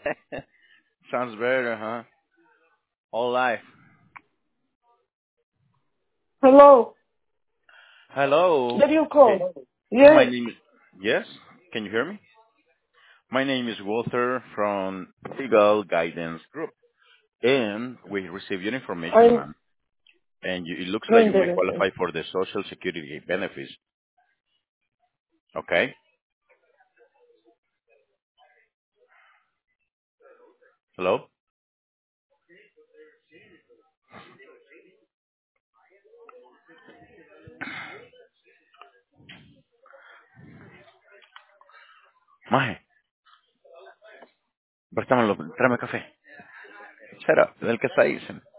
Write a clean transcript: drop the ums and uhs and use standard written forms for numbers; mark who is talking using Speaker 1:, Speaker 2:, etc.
Speaker 1: Sounds better, huh? All life.
Speaker 2: Hello.
Speaker 1: Hello.
Speaker 2: Did you
Speaker 1: Okay.
Speaker 2: call?
Speaker 1: My
Speaker 2: Yes.
Speaker 1: name is. Yes. Can you hear me? My name is Walter from Legal Guidance Group, and we received your information,
Speaker 2: I'm
Speaker 1: ma'am. And it looks
Speaker 2: no
Speaker 1: like you may
Speaker 2: interested.
Speaker 1: qualify for the Social Security benefits. Okay. Hello. Maje, préstamelo, tráeme café. Shut up. Es el que está ahí.